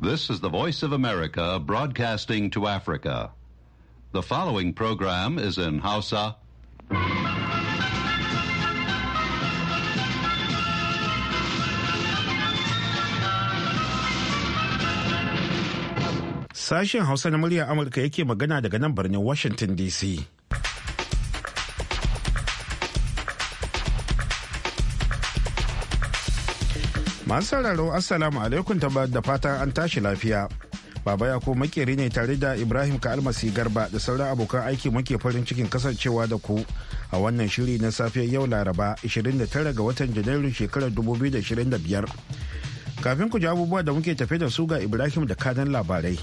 This is the Voice of America broadcasting to Africa. The following program is in Hausa. Sashen Hausa na muryar Amurka yake magana daga nan birnin Washington DC. Masu sauraro Assalamu alaikum da fatan an tashi lafiya. Baba ya ko makeri ne tare da Ibrahim Ka'almasi Garba da sauran abokan aiki muke farin cikin kasancewa da ku a wannan shiri na safiyar yau Laraba 29 ga watan Janairu shekarar 2025. Kafin ku ji abubuwa da muke tafe da su ga Ibrahim da kanan labarai.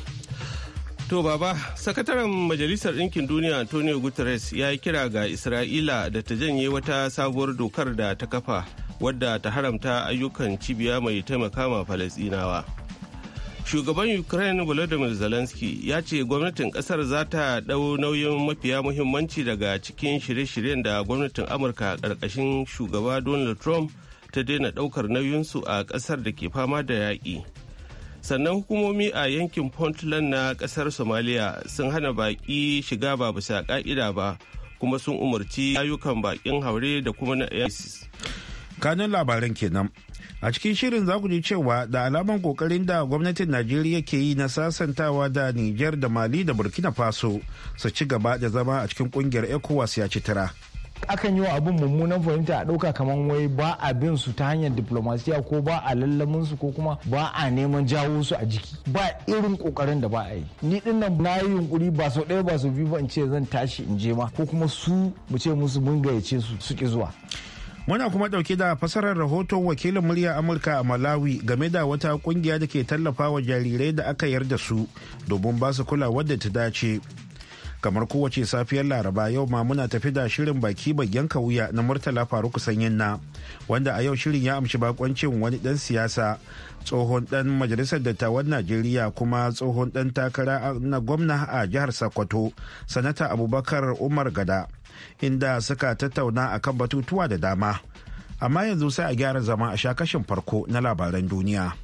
To baba, sakataren Majalisar Ɗinkin Duniya Antonio Guterres ya yi kira ga Isra'ila da ta janye wata sabuwar dokar da ta kafa wadda ta haramta ayyukan cibiya mai taimaka ma Falasɗinawa. Shugaban Ukraine Volodymyr Zelensky ya ce gwamnatin kasar za ta ɗau nauyin mafiya muhimmanci daga cikin shirye-shiryen da gwamnatin Amurka ƙarƙashin shugaba Donald Trump ta daina ɗaukar nauyinsu a ƙasar da ke fama da yaƙi. Sannan hukumomi a yankin Puntland na ƙasar Somalia sun hana baƙi shiga ba bisa ƙa'ida ba kuma sun umarci ayyukan baƙin haure da kuma na ISIS. Kanun labaran kenan. A cikin shirin za ku ji cewa da alaman kokarin da gwamnatin Najeriya ke yi na sasantawa da Nijar da Mali da Burkina Faso su ci gaba da zama a cikin kungiyar ECOWAS ya ci tara. Akan yi wa abin mummunan fahimta a ɗauka kamar wai ba a bin su ta hanyar diplomasiya ko ba a lallamin su ko kuma ba a neman jawo su a jiki ba irin kokarin da ba a yi. Ni din nan na yi yunkuri ba sau ɗaya ba sau biyu ba in ce zan tashi in je ma ko kuma su mu ce musu mun gayyace su ki zuwa. Muna kuma dauke da fasarar rahoton wakilin murya Amurka a Malawi game da wata kungiya da ke tallafa wa jarirai da aka yarda su domin ba su kulawa da ta dace. Kamar kowace safiyar Laraba yau ma muna tafi da shirin baki bai yanka wuya na Murtala Faruku Sanyin-na wanda a yau shirin ya amshi bakoncin wani dan siyasa tsohon dan majalisar dattawan Najeriya kuma tsohon dan takara na gwamna a jihar Sokoto sanata Abubakar Umar Gada. Inda suka tattauna akan batutuwa da dama. Amma yanzu sai a gyara zama a sha kashin farko na labaran duniya.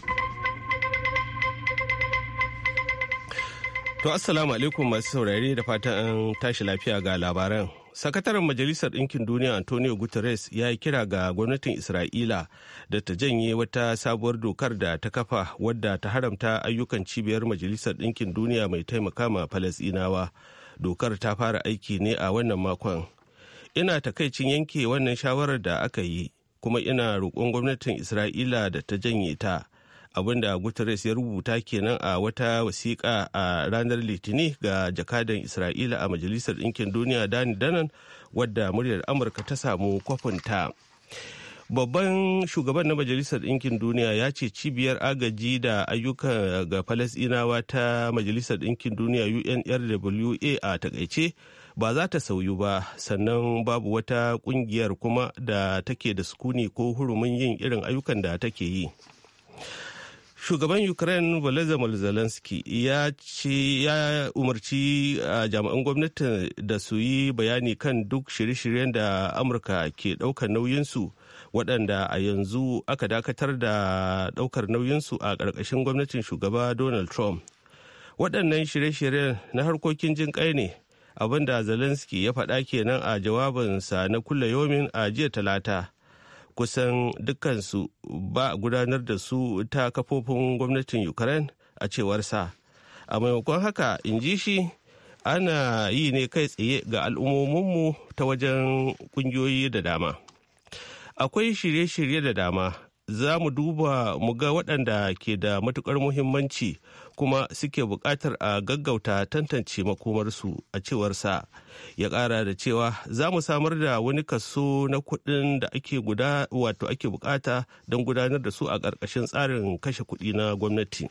To assalamu alaikum masu saurare da fatan an tashi lafiya ga labaran. Sakataren Majalisar Ɗinkin Duniya Antonio Guterres ya yi kira ga gwamnatin Isra'ila da ta janye wata sabuwar dokar da ta kafa wadda ta haramta ayyukan cibiyar Majalisar Ɗinkin Duniya mai taimaka ma Falasɗinawa. Dokar ta fara aiki ne a wannan makon. Ina takaicin yanke wannan shawarar da aka yi kuma ina roƙon gwamnatin Isra'ila da ta janye ta. Abinda Guterres ya rubuta kenan a wata wasiƙa a ranar Litini ga jakadan Isra'ila a Majalisar Ɗinkin Duniya Dani Danan wadda muryar Amurka ta samu kwafinta. Babban shugaban na Majalisar Ɗinkin Duniya ya ce cibiyar agaji da ayyuka ga Falasɗinawa ta Majalisar Ɗinkin Duniya UNRWA a takaice ba za ta sauyu ba sannan babu wata ƙungiyar kuma da take da sukuni ko hurumin yin irin ayyukan da take yi. Shugaban Ukraine Volodymyr Zelensky ya umarci jami'an gwamnati da su yi bayani kan duk shirye-shiryen da Amurka ke ɗaukar nauyinsu waɗanda a yanzu aka dakatar da ɗaukar nauyinsu a ƙarƙashin gwamnatin shugaba Donald Trump. Waɗannan shirye-shiryen na harkokin jin ƙai ne abinda Zelensky ya faɗa kenan a jawabinsa na kulle yomin a jiya Talata. Kusan dukkansu ba a gudanar da su ta kafofin gwamnatin Ukraine a cewarsa. A maimakon haka, in ji shi, ana yi ne kai tsaye ga al'ummominmu ta wajen ƙungiyoyi da dama. Akwai shirye-shirye da dama, za mu duba mu ga waɗanda ke da matuƙar muhimmanci kuma suke buƙatar a gaggauta tantance makomarsu a cewarsa. Ya ƙara da cewa za mu samar da wani kaso na kuɗin da ake buƙata don gudanar da su a ƙarƙashin tsarin kashe kuɗi na gwamnati.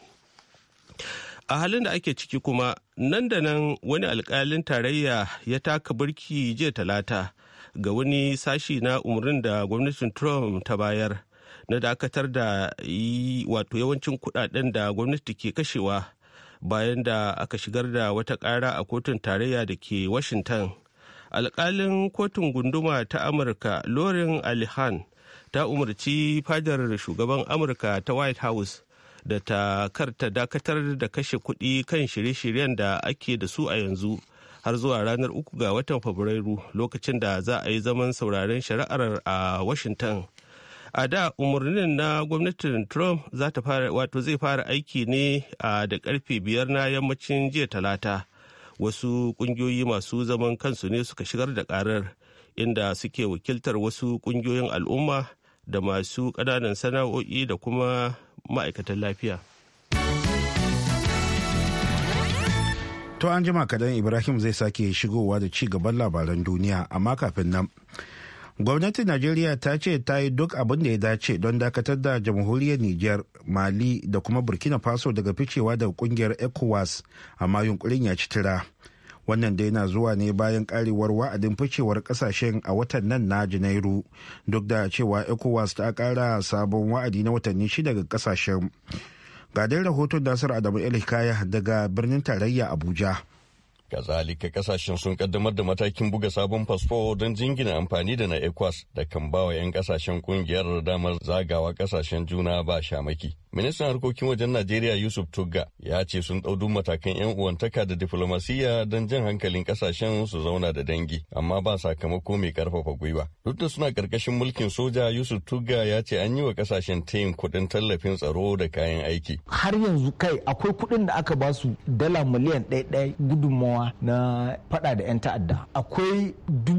A halin da ake ciki kuma nan da nan wani alƙalin tarayya ya taka birki jiya Talata ga wani sashi na umarnin da gwamnatin Trump ta bayar na dakatar da yawancin kudaden da gwamnati ke kashewa bayan da aka shigar da wata ƙara a kotun tarayya da ke Washington. Alƙalin kotun gunduma ta Amurka Lauren Alihan ta umarci fadar shugaban Amurka ta White House da ta karta dakatar da kashe kuɗi kan shirye-shiryen da ake da su a yanzu har zuwa ranar 3 ga watan Fabrairu lokacin da za a yi zaman sauraren shari'ar a Washington. A da umarnin na gwamnatin Trump zai fara aiki ne da karfe 5 na yammacin jiya Talata. Wasu kungiyoyi masu zaman kansu ne suka shigar da karar inda suke wakiltar wasu kungiyoyin al'umma da masu ƙananan sana'o'i da kuma ma'aikatan lafiya. To an jima kadan Ibrahim zai sake shigowa da ci gaban labaran duniya, amma kafin nan. Gwamnatin Najeriya ta ce ta yi duk abin da ya dace don dakatar da jamhuriyar Nijar, Mali da kuma Burkina Faso daga ficewa daga kungiyar ECOWAS, amma yunkurin ya ci tira. Wannan dai na zuwa ne bayan karewar wa'adin ficewar kasashen a watan nan na Janairu, duk da cewa ECOWAS ta kara sabon wa'adi na watanni 6 ga kasashen. Ga dai rahoton Nasiru Adamu El-Hikaya daga birnin tarayya Abuja. Kazalika kasashen sun kaddamar da matakin buga sabon fasfo don jingina amfani da na ECOWAS da kan bawa 'yan kasashen kungiyar damar zagawa kasashen juna ba shamaki. Ministan harkokin wajen Najeriya Yusuf Tugga ya ce sun ɗau matakan 'yan uwantaka da diflomasiyya don jan hankalin kasashen su zauna da dangi, amma ba sakamako mai karfafa gwiwa. Duk da suna ƙarƙashin mulkin soja, Yusuf Tugga ya ce an yi wa kasashen tayin kuɗin tallafin tsaro da kayan aiki. Har yanzu kai akwai kuɗin da aka basu dala miliyan 1 gudunmawa na faɗa da 'yan ta'adda. Akwai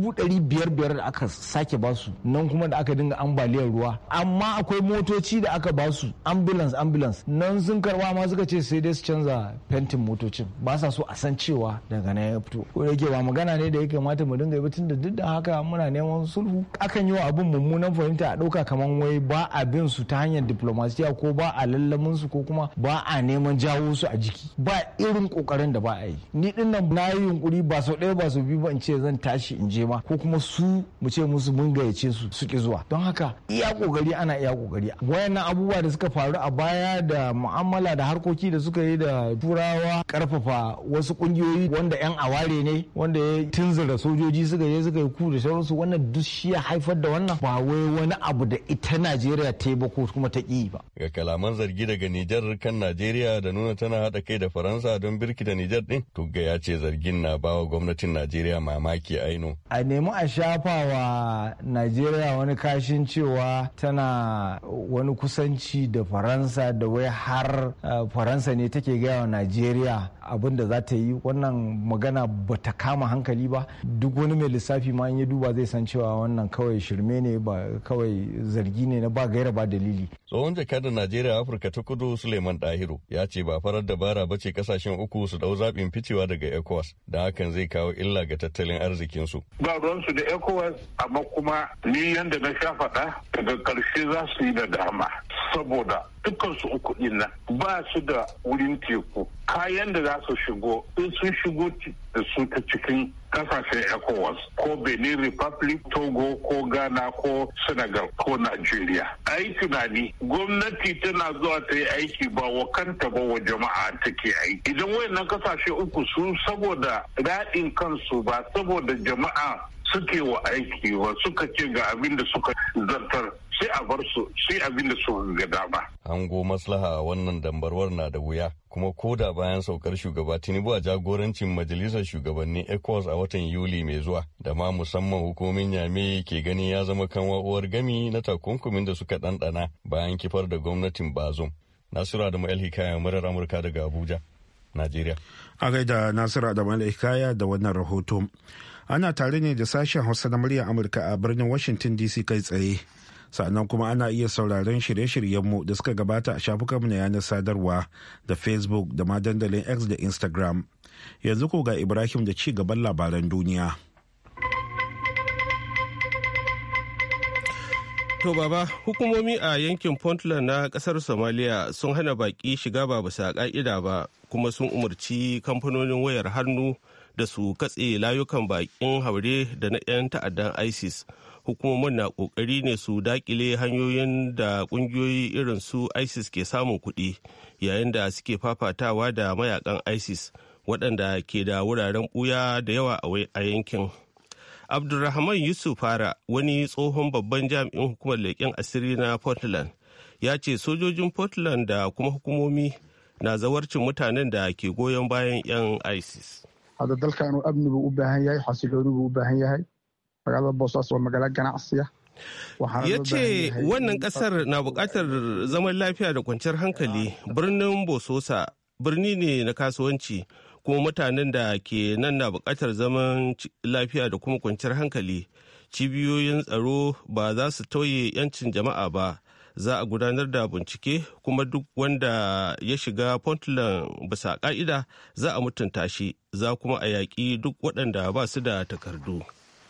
500,000 da aka sake basu nan kuma da aka dinga ambaliyar ruwa. Amma akwai motoci da aka basu ambulance nan sun karba ma suka ce sai dai su canza fentin motocin, ba sa so a san cewa daga nan ya fito. Ko yake ba magana ne da ya kamata mu dinga yi tun da duk da haka muna neman sulhu. Akan yi wa abin mummunan fahimta a ɗauka kaman wai ba a bin su ta hanyar diplomasiya ko ba a lallamin su ko kuma ba a neman jawo su a jiki. Ba irin kokarin da ba a yi. Ni din nan na yi yunkuri ba sau ɗaya ba sau biyu ba in ce zan tashi in je ma ko kuma su mu ce musu mun gayyace su ki zuwa. Don haka iya kokari ana iya kokari. Wayannan abubuwa da suka faru a baya da mu'amala da harkoki da suka yi da turawa, karfafa wasu kungiyoyi wanda 'yan aware ne wanda ya tunzura sojoji suka yi ku da sauransu, wannan duk shi ya haifar da wannan, ba wai wani abu da ita Najeriya ta yi ba ko kuma ta ƙi ba. Ga kalaman zargi daga Nijar kan Najeriya da nuna tana haɗa kai da Faransa don birkita Nijar ɗin, Tugga ya ce zargin na bawa gwamnatin Najeriya mamaki aino. A nemi a shafa wa Najeriya wani kashin cewa tana wani kusanci da Faransa da wai har Faransa ne take gaya wa Najeriya abin da za ta yi, wannan magana ba ta kama hankali ba. Duk wani mai lissafi ma in ya duba zai san cewa wannan kawai shirme ne, ba kawai zargi ne na ba gaira ba dalili. Tsohon jakadar Najeriya Afirka ta Kudu Suleiman Dahiru ya ce ba farar dabara ba ce kasashen uku su dau zaɓin ficewa daga ECOWAS, da hakan zai kawo illa ga tattalin arzikinsu. Ba ruwansu da ECOWAS, amma kuma ni yanda na sha faɗa daga ƙarshe za su yi da dama, saboda dukkan su uku din nan ba su da wurin teku. Kayan da za su shigo in sun shigo da su ta cikin kasashen ECOWAS ko Benin Republic, Togo ko Ghana ko Senegal ko Nigeria. A yi tunani, gwamnati tana zuwa ta yi aiki ba wa kanta ba wa jama'a take aiki. Idan wayannan kasashe uku su saboda daɗin kansu ba saboda jama'a suke wa aiki ba, suka ce ga abin da suka zartar, sai a bar su sai abin da suka ga dama. Hango maslaha a wannan dambarwar na da wuya, kuma ko da bayan saukar shugaba Tinubu a jagorancin majalisar shugabannin ECOWAS a watan Yuli mai zuwa, da ma musamman hukumin Yame ke gani ya zama kanwa uwar gami na takunkumin da suka ɗanɗana bayan kifar da gwamnatin Bazoum. Nasiru Adamu El-Hikaya, murar Amurka daga Abuja, Najeriya. A gaida Nasiru Adamu El-Hikaya da wannan rahoto. Ana tare ne da sashen Hausa na muryar Amurka a birnin Washington DC kai tsaye. Sannan kuma ana iya sauraron shirye-shiryenmu da suka gabata a shafukanmu na yanar sadarwa da Facebook da ma dandalin X da Instagram. Yanzu ko ga Ibrahim da ci gaban labaran duniya. To baba, hukumomi a yankin Puntland na kasar Somalia sun hana baki shiga ba bisa ka'ida ba, kuma sun umarci kamfanonin wayar hannu da su katse layukan bakin haure da na 'yan ta'addan ISIS. Hukumomin na kokari ne su dakile hanyoyin da kungiyoyi irin su ISIS ke samun kuɗi yayin da suke fafatawa da mayakan ISIS waɗanda ke da wuraren ɓuya da yawa a yankin. Abdulrahman Yusuf Fara, wani tsohon babban jami'in hukumar leƙen asiri na Portland, ya ce sojojin Portland da kuma hukumomi na zawarcin mutanen da ke goyon bayan 'yan ISIS. Ya ce wannan kasar na bukatar zaman lafiya da kwanciyar hankali. Birnin Bososa birni ne na kasuwanci, kuma mutanen da ke nan na bukatar zaman lafiya da kuma kwanciyar hankali. Cibiyoyin tsaro ba za su tauye 'yancin jama'a ba. Za a gudanar da bincike, kuma duk wanda ya shiga Puntland bisa ka'ida za a mutunta shi, za kuma a yaƙi duk waɗanda ba su da takardu.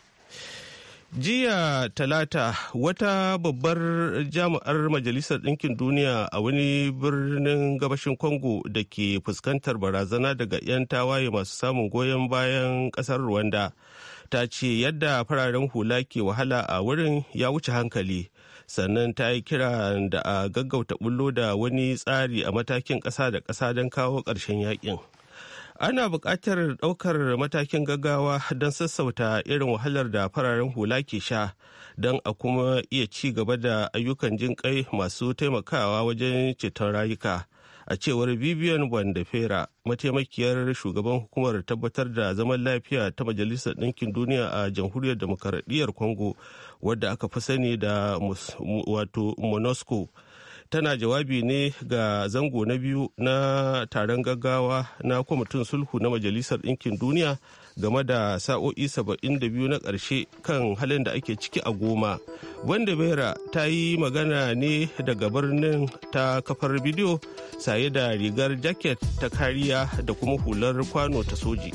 Jiya Talata, wata babbar jami'ar Majalisar Ɗinkin Duniya a wani birnin gabashin Congo da ke fuskantar barazana daga 'yan tawaye masu samun goyon bayan ƙasar Rwanda, ta ce yadda fararen hula ke wahala a wurin ya wuce hankali. Sannan ta yi kira da a gaggauta bullo da wani tsari a matakin ƙasa da ƙasa don kawo ƙarshen yakin. Ana buƙatar ɗaukar matakin gaggawa don sassauta irin wahalar da fararen hula ke sha, don a kuma iya ci gaba da ayyukan jin kai masu taimakawa wajen ceton rayuka. A cewar Vivian Bandefera, mataimakiyar shugaban hukumar tabbatar da zaman lafiya ta Majalisar Ɗinkin Duniya a Jamhuriyar Demokaradiyyar Congo, wadda aka fi sani da MONUSCO. Tana jawabi ne ga zango na biyu na taron gaggawa na kwamitin sulhu na Majalisar Ɗinkin Duniya game da sa'o'i 72 na ƙarshe kan halin da ake ciki a Goma. Wanda Bera ta yi magana ne daga birnin ta kafar bidiyo, saye da rigar jaket ta kariya da kuma hular kwano ta soji.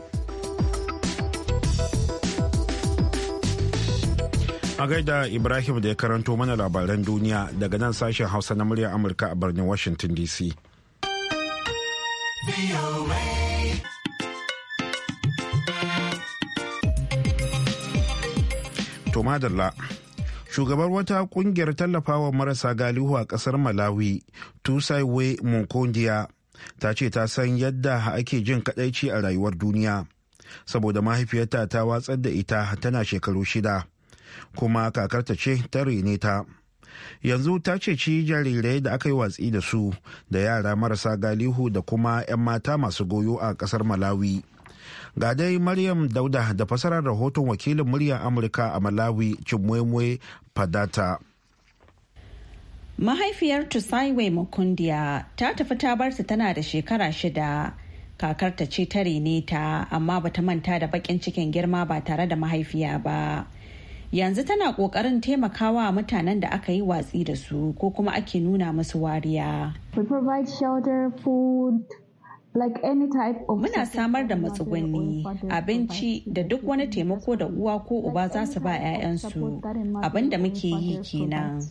A gaida Ibrahim da ya karanto mana labaran duniya daga nan sashen Hausa na muryar Amurka a birnin Washington DC. To madalla, shugabar wata kungiyar tallafawa marasa galihu a kasar Malawi, Tusaiwe Munkondiya, ta ce ta san yadda ake jin kadaici a rayuwar duniya, saboda mahaifiyarta ta watsar da ita tana shekaru 6. kuma kakarta ce ta rene ta. Yanzu ta ceci jarirai da aka yi watsi da su da yara marasa galihu da kuma 'yan mata masu goyo a kasar Malawi. Ga dai Maryam Dauda da fasarar rahoton wakilin muryar Amurka a Malawi, Chimwemwe Padata. Mahaifiyar Tusaiwe Mukundiya ta tafi ta barta tana da shekara 6. Kakarta ce ta rene ta, amma bata manta da bakin cikin girma ba tare da mahaifiya ba. Yanzu tana kokarin taimakawa mutanen da aka yi watsi da su ko kuma ake nuna musu wariya. Muna samar da matsugunni, abinci da duk wani taimako da uwa ko uba za su ba 'ya'yansu. Abin da muke yi kenan.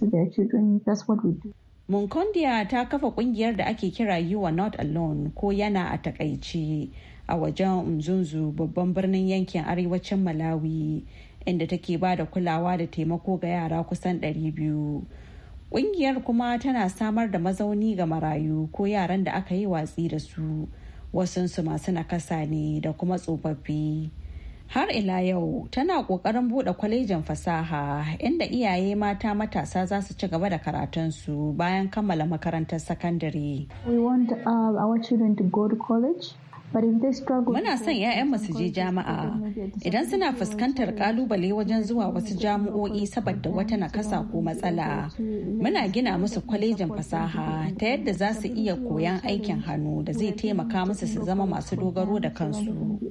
Munkondiya ta kafa kungiyar da ake kira You Are Not Alone, ko yana a takaice, a wajen Mzunzu, babban birnin yankin arewacin Malawi, inda take ba da kulawa da taimako ga yara kusan 200. Ƙungiyar kuma tana samar da mazauni ga marayu ko yaran da aka yi watsi da su, wasunsu masu nakasa ne da kuma tsofaffi. Har ila yau tana ƙoƙarin buɗe kwalejin fasaha inda iyaye mata matasa za su ci gaba da karatunsu bayan kammala makarantar sakandare. We want our children to go to college. Muna son 'ya'yanmu su je jami'a. Idan suna fuskantar kalubale wajen zuwa wasu jami'o'i saboda wata nakasa ko matsala, muna gina musu kwalejin fasaha ta yadda za su iya koyan aikin hannu da zai taimaka musu su zama masu dogaro da kansu.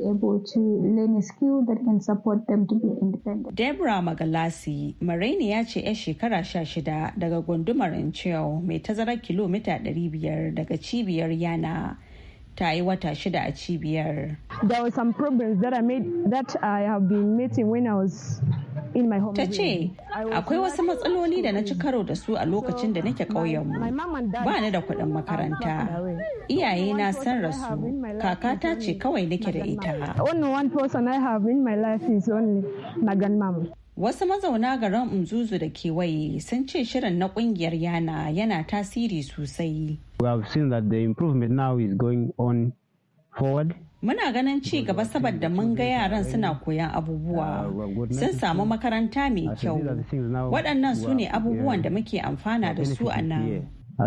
Deborah Magalasi, Maraini, ce 'yar shekara 16 daga gundumar Inchew mai tazarar kilomita 500 daga cibiyar Yana. Ta yi wata 6 a cibiyar. There were some problems that I have been meeting when I was in my home. Ta ce, akwai wasu matsaloli da na ci karo da su a lokacin da nake ƙauyenmu. Ba ni da kuɗin makaranta. Iyaye na sun rasu. Kakata ce kawai nake da ita. Only one person I have in my life is only my grandmama. Wasu mazauna garin Mzuzu da kewaye sun ce shirin na kungiyar yana tasiri sosai. We have seen that the improvement now is going on forward. Muna ganin ci gaba saboda mun ga yaran suna koyan abubuwa, sun samu makaranta mai kyau. Waɗannan su ne abubuwan da muke amfana da su a nan.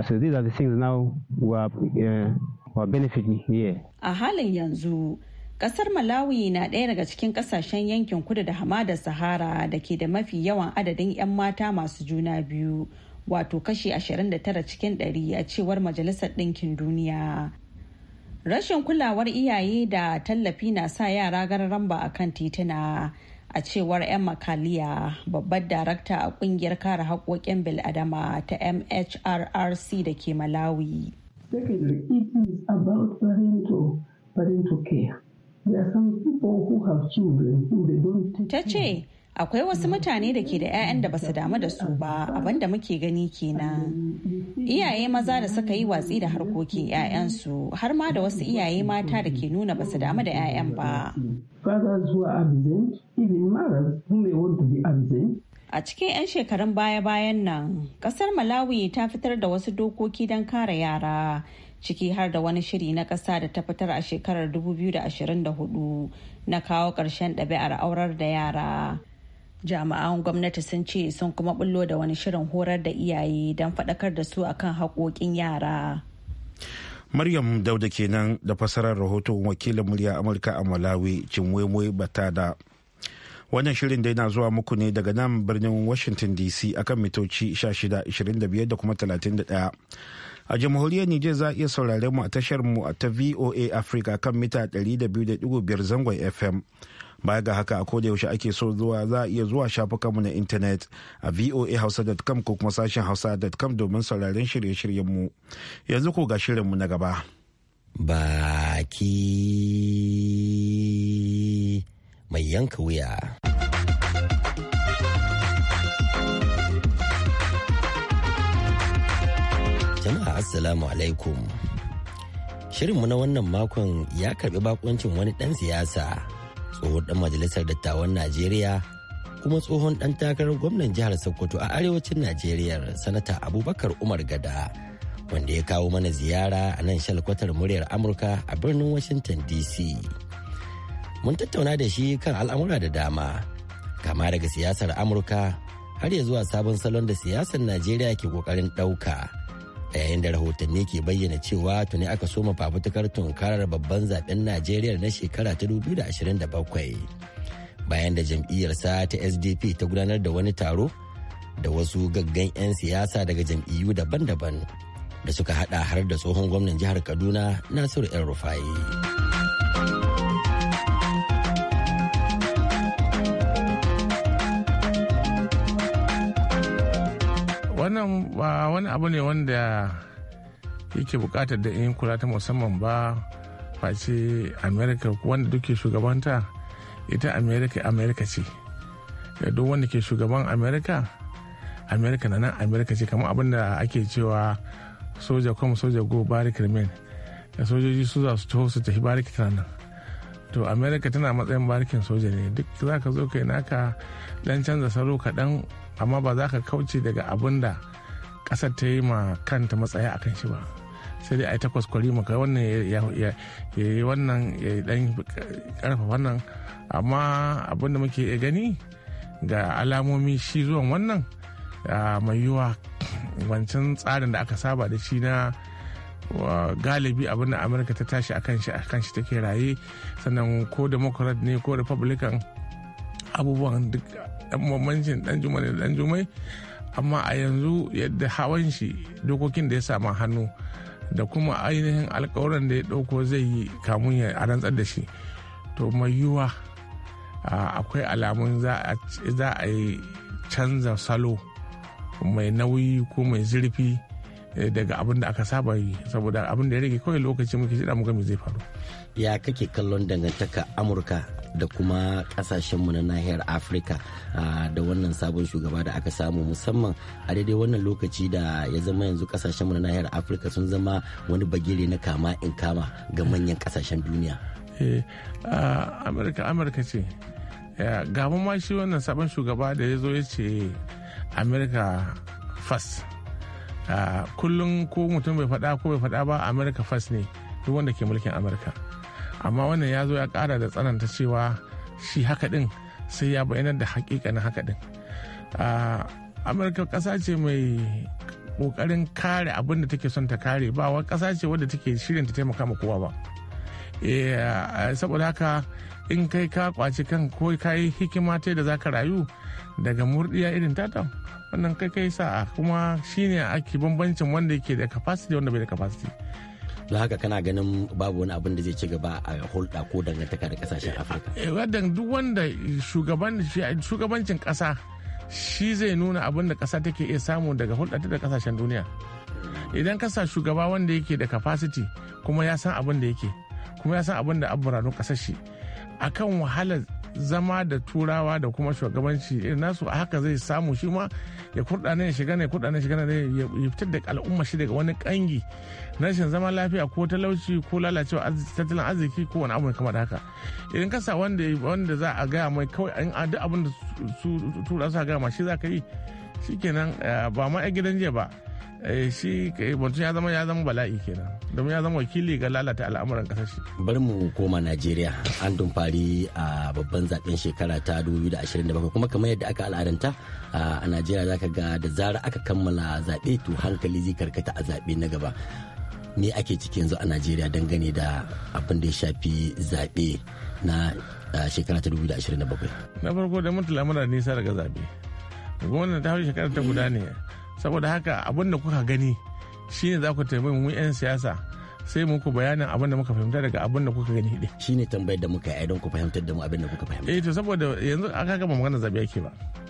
A halin yanzu, ƙasar Malawi na ɗaya daga cikin ƙasashen yankin kudu da hamadar Sahara da ke da mafi yawan adadin 'yan mata masu juna biyu, wato kashi 29 cikin 100 a cewar Majalisar Ɗinkin Duniya. Rashin kulawar iyaye da tallafi na sa yara gararan ba a kan tituna, a cewar 'yan makaliya, babbar darakta a kungiyar kare haƙoƙin bil'adama ta MHRRC da ke Malawi. Secondly, it is about parental care. There are some people who have children who they don't take Ta ce, akwai wasu mutane da ke da 'ya'yan da basu damu da su ba, abinda muke gani kenan. Iyaye maza da suka yi watsi da harkokin 'ya'yansu, har ma da wasu iyaye mata da ke nuna basu damu da 'ya'yan ba. Fathers who are absent, even mothers who may want to be absent. A cikin 'yan shekarun baya-bayan nan, kasar Malawi ta fitar da wasu dokoki don kare yara, ciki har da wani shiri na ƙasa da ta fitar a shekarar 2024 na kawo ƙarshen ɗabi'ar aurar da yara. Jami'an gwamnati sun ce sun kuma bullo da wani shirin horar da iyaye don faɗakar da su akan haƙoƙin yara. Maryam Dauda kenan da fasarar rahoton wakilin murya Amurka a Malawi, Chinwemwe Batada. Wannan shirin dai na zuwa muku ne daga nan birnin Washington DC akan mitoci 16, 25 da kuma 31. A jamhuriyar Nijar za a iya saurare mu a tashar mu ta VOA Africa kan mita 200.5 zangon FM. Baya ga haka a koda yaushe ake so zuwa za a iya zuwa shafukanmu na intanet a voahausa.com ko kuma sashen hausa.com domin sauraren shirye-shiryenmu. Yanzu ko ga shirinmu na gaba. Baki mai yanka wuya. Jama'a Assalamu alaikum. Shirinmu na wannan makon ya karbi bakuncin wani ɗan siyasa, tsohon ɗan majalisar dattawan Najeriya kuma tsohon ɗan takarar gwamnan jihar Sokoto a arewacin Najeriya, Sanata Abubakar Umar Gada, wanda ya kawo mana ziyara a nan shalkwatar muryar Amurka a birnin Washington DC. Mun tattauna da shi kan al'amura da dama, kama daga siyasar Amurka har ya zuwa sabon salon da siyasar Najeriya ke kokarin ɗauka, a yayin da rahotanni ke bayyana cewa tuni aka soma fafutukar tunkarar babban zaben Najeriya na shekara ta 2027. Bayan da jam'iyyarsa ta SDP ta gudanar da wani taro da wasu gaggan 'yan siyasa daga jam'iyyu daban-daban da suka hada har da tsohon gwamnan jihar Kaduna Nasiru El-Rufai. Wannan ba wani abu ne wanda yake bukatar da yin kula ta musamman ba, face Amerika wanda duke shugabanta ita Amerika ce. Duk wanda ke shugaban Amerika na nan Amerika ce, kamar abin da ake cewa soja kuma soja go barik remain, da sojoji su za su taho su tafi bariki tana nan. To Amerika tana matsayin barikin soja ne, duk za ka zo kai naka dan canza salo kaɗan, amma ba za ka kauce daga abin da ƙasar ta yi ma kanta matsaya a kan shi ba. Sai dai a yi takwas kwari maka wannan ya yi wannan ya dan karfa wannan, amma abin da muke gani ga alamomi shi zuwan wannan mai yiwuwa wancan tsarin da aka saba da shi na galibi abin da Amurka ta tashi akan shi take raye, sannan ko democrat ne ko republican abubuwan duk dan bambancin dan juma da dan jumai, amma a yanzu yadda hawan shi dokokin da ya sama hannu da kuma ainihin alkawuran da ya dauko zai yi kamun ya rantsar da shi, to mai yiwuwa akwai alamun za a yi canza salo mai nauyi ko mai zurfi daga abin da aka saba yi, saboda abin da ya rage kawai lokaci muke jira mu ga me zai faru. Ya kake kallon dangantaka Amurka da kuma kasashenmu na nahiyar Afirka da wannan sabon shugaba da aka samu, musamman a daidai wannan lokaci da ya zama yanzu kasashenmu na nahiyar Afirka sun zama wani bagire na kama in kama ga manyan kasashen duniya? Amurka ce gaban ma shi wannan sabon shugaba da ya zo ya ce Amurka first. Kullum ko mutum bai faɗa ko bai faɗa ba Amurka first ne duk wanda ke mulkin Amurka, amma wannan ya zo ya kara da tsananta cewa shi haka din sai ya bayyana da hakikanin haka din. Amurka ƙasa ce mai ƙoƙarin kare abin da take son ta kare, ba wa ƙasa ce wadda take shirin ta taimaka ma kowa ba. Saboda haka in kai ka kwaci kan ko ka yi hikima ta da za ka rayu daga murdiya irin tata, wannan kai sa'a, kuma shine ake bambancin wanda yake da capacity wanda bai da capacity. Don haka kana ganin babu wani abin da zai ci gaba a hulɗa ko dangantaka da kasashen Afirka? Duk wanda shugabancin ƙasa shi zai nuna abin da ƙasa take iya samu daga hulɗa da kasashen duniya. Idan ka sa shugaba wanda yake da capacity kuma ya san abin da yake, kuma ya san abin da abubuwan ƙasar shi, akan wahalar zama da turawa da kuma shugabanci irin nasu, a haka zai samu shi ma ya kurɗa ne ya shiga ne ya fitar da al'umma shi daga wani kangi na rashin zama lafiya ko talauci ko lalacewa tattalin arziki ko wani abu mai kama da haka. Idan ka sa wanda za a gaya mai kawai an duk abin da su tura su gaya ma shi za ka yi, shikenan ba ma 'yan gidan jiya ba, shi mutum ya zama bala'i kenan, domin ya zama wakili ga lalata al'amuran kasar shi. Bari mu koma Najeriya. An dumfari a babban zaben shekara ta 2027, kuma kamar yadda aka al'adanta a Najeriya zaka ga da zara aka kammala zaɓe to hankali zai karkata a zaɓe na gaba. Me ake ciki yanzu a Najeriya dangane da abin da ya shafi zaɓe na shekara ta 2027? Na farko da mutu lamura nisa daga zaɓe. Gwamnati ta hau shekara ta guda ne. Saboda haka abin da kuka gani shine za ku taimaki mu 'yan siyasa sai muku bayanin abin da muka fahimta daga abin da kuka gani din. Shine tambayar da muka yi don ku fahimtar da mu abin da kuka fahimta. To saboda yanzu aka gama magana zabe yake ba.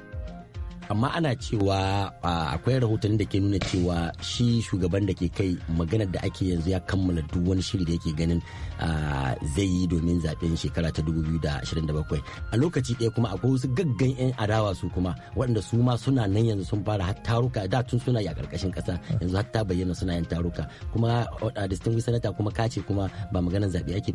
Amma ana cewa akwai rahoton da ke nuna cewa shi shugaban da ke kai maganar da ake yanzu ya kammala duk wani shiri da yake ganin zai yi domin zaben shekara ta 2027. A lokaci ɗaya kuma akwai wasu gaggan 'yan adawa su kuma waɗanda su ma suna nan yanzu sun fara har taruka, da tun suna yi a ƙarƙashin ƙasa, yanzu har ta bayyana suna yin taruka, kuma distinguished senator kuma kace kuma ba maganar zaɓe ake ba.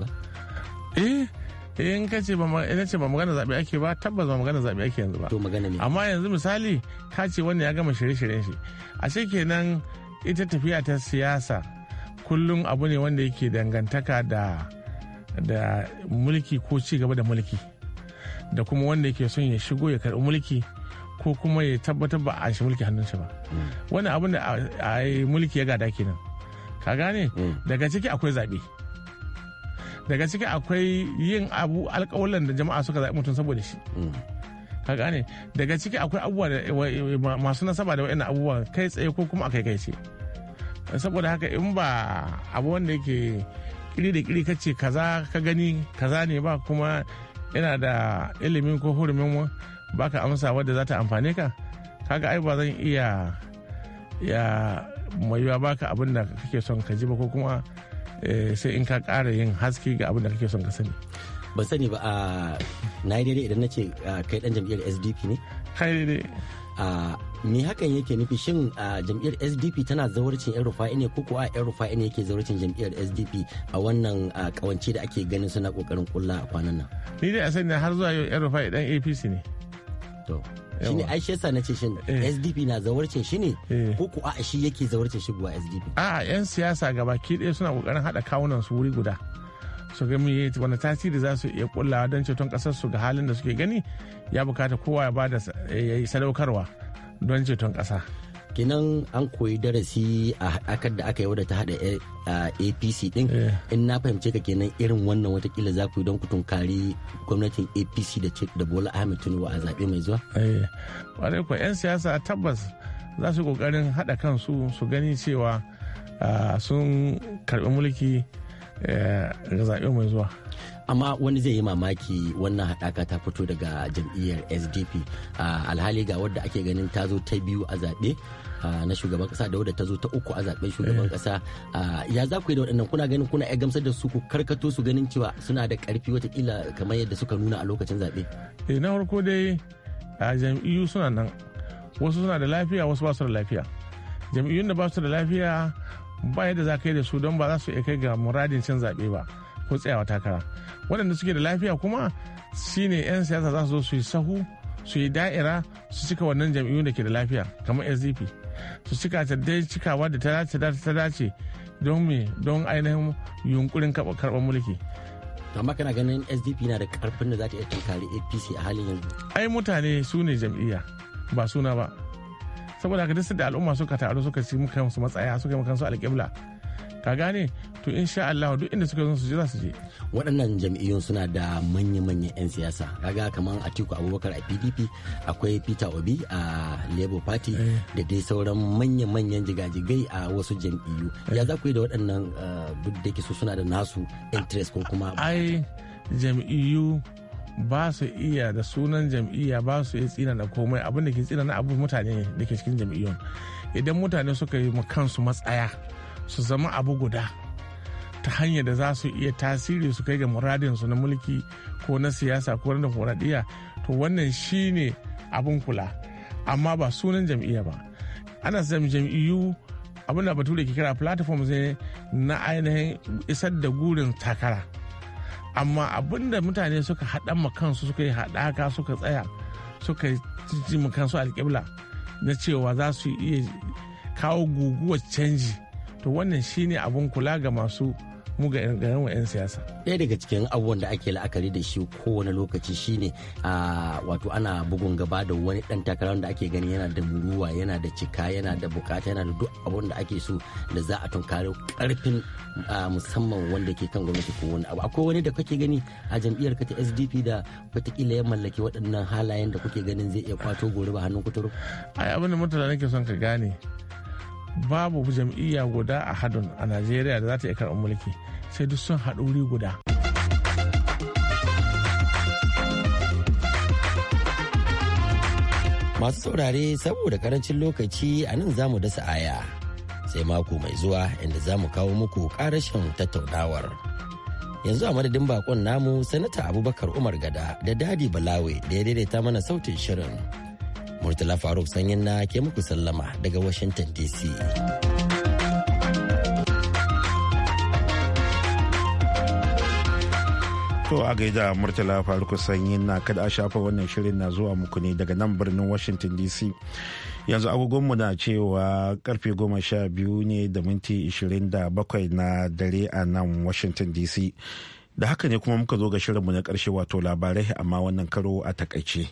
In ka ce ba magana zaɓe ake ba, tabbas ba magana zaɓe ake yanzu ba. To magana ne. Amma yanzu misali ka ce wanda ya gama shirye-shiryen shi, ashe kenan ita tafiya ta siyasa kullum abu ne wanda yake dangantaka da mulki ko ci gaba da mulki, da kuma wanda yake son ya shigo ya karɓi mulki ko kuma ya tabbatar ba a shi mulki hannun shi ba. Wani abin da a mulki ya gada kenan, ka gane. Daga ciki akwai zaɓe, daga ciki akwai yin alƙawalan da jama'a suka zaɓi mutum saboda shi, ka gane. Daga ciki akwai abubuwa masu nasaba da wa'in abubuwa kai tsaye ko kuma a kai ce. Saboda haka in ba abu wanda yake kiri da kiri kace kaza ka gani kaza ne ba, kuma yana da ilimin ko hurumin baka amsa wadda za ta amfane ka, kaga ai ba zan iya mai yiwa baka abin da kake son ka ji ba, ko kuma sai in ka ƙara yin haske ga abin da kake son ka sani. Ban sani ba, na yi daidai idan na ce kai dan jam'iyyar SDP ne? Kai daidai. Me hakan yake nufi? Shin jam'iyyar SDP tana zawarcin yan rufa'i ne, ko kuwa yan rufa'i ne yake zawarcin jam'iyyar SDP a wannan kawance da ake ganin suna kokarin kulla a kwanan nan? Ni dai a sani har zuwa yau yan rufa'i dan APC ne. To shi ne ai shesa na ce shin SDP na zawarcin shi ne, ko kuwa shi yake zawarcin shigowa SDP? Yan siyasa gabaki ɗaya suna kokarin haɗa kawunan su wuri guda, su ga wani tasiri za su iya kullawa don ceton ƙasar su ga halin da suke gani ya bukata kowa ya bada sadaukarwa don ceton ƙasa. Kenan an koyi darasi a haɗakar da aka yi wadda ta haɗa APC ɗin. In na fahimce ka kenan irin wannan watakila za ku yi don ku tunkari gwamnatin APC da Bola Ahmed Tinubu a zaɓe mai zuwa? Ƙwarai kuwa 'yan siyasa tabbas za su ƙoƙarin haɗa kansu su gani cewa sun karɓi mulki ga zaɓe mai zuwa. Amma wani zai yi mamaki wannan haɗaka ta fito daga jam'iyyar SDP, alhali ga wadda ake ganin ta zo ta biyu a zaɓe na shugaban kasa da wadda ta zo ta uku a zaɓen shugaban kasa. Ya za ku yi da waɗannan? Kuna ganin kuna iya gamsar da su ku karkato su ganin cewa suna da ƙarfi watakila kamar yadda suka nuna a lokacin zaɓe? Na farko dai jam'iyyu suna nan, wasu suna da lafiya wasu ba su da lafiya. Jam'iyyun da ba su da lafiya ba yadda za ka yi da su don ba za su iya kai ga muradin cin zaɓe ba ko tsayawa takara. Waɗanda suke da lafiya kuma shine 'yan siyasa za su zo su yi sahu, su yi da'ira, su cika wannan jam'iyyun da ke da lafiya kamar SDP, su cika ta dai cikawa da ta dace don ainihin yunkurin karɓar mulki. amma kana ganin SDP na da karfin da za ta iya tunkari APC a halin yanzu? Ai mutane su ne jam'iyya ba suna ba, saboda haka duk da al'umma suka taru suka ci muka musu matsaya suka yi muka su alƙibla, ka gane, to insha Allah duk inda suka zo su je za su je. Waɗannan jam'iyyun suna da manya-manyan 'yan siyasa, kaga kamar Atiku Abubakar a PDP, akwai Peter Obi a Labour Party da dai sauran manya-manyan jigajigai a wasu jam'iyyu. Ya za ku yi da waɗannan duk da ke so suna da nasu interest ko kuma? Ai jam'iyyu ba su iya da sunan jam'iyya ba su iya tsina da komai, abin da ke tsina na abu mutane da ke cikin jam'iyyun. Idan mutane suka yi kansu matsaya su zama abu guda ta hanyar da za su iya tasiri su kai ga muradinsu na mulki ko na siyasa ko na demokuraɗiyya, to wannan shine abin kula, amma ba sunan jam'iyya ba. Ana samun jam'iyyu abin da bature ke kira platforms ne na ainihin isar da gurin takara, amma abin da mutane suka haɗa kansu suka yi haɗaka suka tsaya suka ji kansu alƙibla na cewa za su iya kawo guguwar canji, to wannan shine abin kula ga masu muga 'yan siyasa. Ɗaya daga cikin abubuwan da ake la'akari da shi kowane lokaci shine wato ana bugun gaba da wani ɗan takara da ake gani yana da muruwa, yana da cika, yana da bukata, yana da duk abun da ake so da za a tunkari karfin musamman wanda ke kan gwamnati ko wani abu. Akwai wani da kake gani a jam'iyyar ka ta SDP da wataƙila ya mallaki waɗannan halayen da kuke ganin zai iya kwato gobe ba hannun kuturu? Ai abin da mutane nake son ka gane, babu jam'iyya guda a hadun a Najeriya da za ta iya karɓar mulki, sai duk sun haɗu wuri guda. Masu saurare saboda karancin lokaci a nan za mu dasa aya sai mako mai zuwa inda za mu kawo muku ƙarashin tattaunawar. Yanzu a madadin bakon namu Sanata Abubakar Umar Gada da Dadi Balawe da ya daidaita mana sautin shirin. Murtala Faruk Sanyin na ke muku sallama daga Washington DC. To a gaida Murtala Faruk Sanyin na, kada a shafa wannan shirin na zuwa muku ne daga nan birnin Washington DC. Yanzu agogonmu na cewa karfe 12 ne da minti 27 na dare a nan Washington DC. Da haka ne kuma muka zo ga shirinmu na karshe wato labarai amma wannan karo a takaice.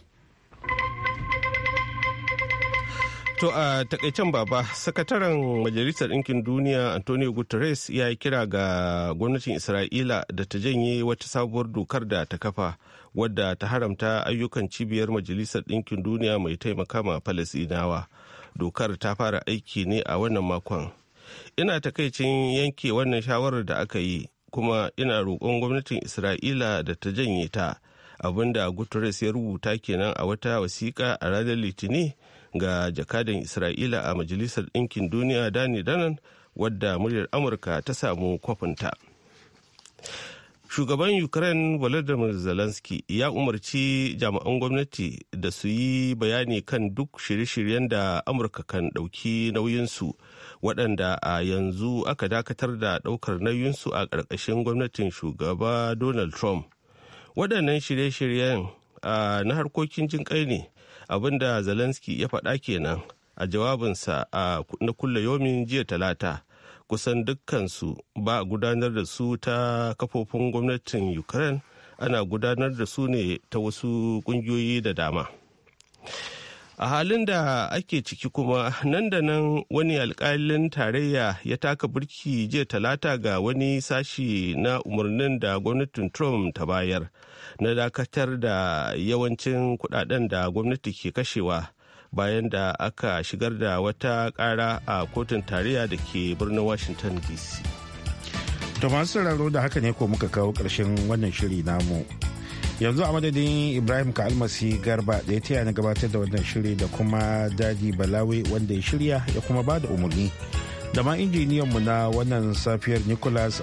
To a takaicen baba, sakataren Majalisar Ɗinkin Duniya Antonio Guterres ya yi kira ga gwamnatin Isra'ila da ta janye wata sabuwar dokar da ta kafa wadda ta haramta ayyukan cibiyar Majalisar Ɗinkin Duniya mai taimaka ma Falasɗinawa. Dokar ta fara aiki ne a wannan makon. Ina takaicin yanke wannan shawarar da aka yi, kuma ina roƙon gwamnatin Isra'ila da ta janye ta, abinda Guterres ya rubuta kenan a wata wasiƙa a ranar Litinin ga jakadan Isra'ila a Majalisar Ɗinkin Duniya Dani Danan, wadda muryar Amurka ta samu kwafinta. Shugaban Ukraine Volodymyr Zelensky ya umarci jami'an gwamnati da su yi bayani kan duk shirye-shiryen da Amurka kan ɗauki nauyinsu, waɗanda a yanzu aka dakatar da ɗaukar nauyinsu a ƙarƙashin gwamnatin shugaba Donald Trump. Waɗannan shirye-shiryen na harkokin jinƙai ne, abinda Zelensky ya faɗa kenan a jawabinsa na kulle yomin jiya Talata. Kusan dukkansu ba a gudanar da su ta kafofin gwamnatin Ukraine, ana gudanar da su ne ta wasu ƙungiyoyi da dama. A halin da ake ciki kuma, nan da nan wani alƙalin tarayya ya taka burki jiya Talata ga wani sashi na umarnin da gwamnatin Trump ta bayar na dakatar da yawancin kudaden da gwamnati ke kashewa bayan da aka shigar da wata ƙara a kotun tarayya da ke birnin Washington DC. To masu sauraro da haka ne ko muka kawo ƙarshen wannan shiri namu. Yanzu a madadin Ibrahim Ka'almasi Garba da ya taya na gabatar da wannan shiri da kuma Dadi Balawe wanda ya shirya ya kuma ba da umarni. Da ma injiniyanmu na wannan safiyar Nicholas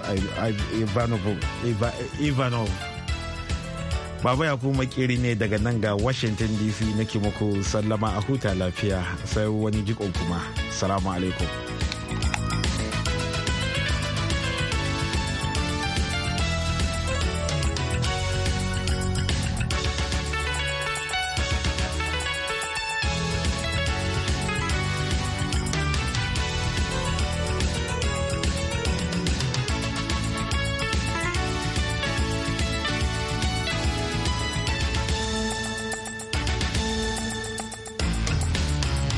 Ivanov. Baba ya kuma makeri ne daga nan ga Washington DC nake muku sallama a huta lafiya sai wani jikon kuma. Salamu alaikum.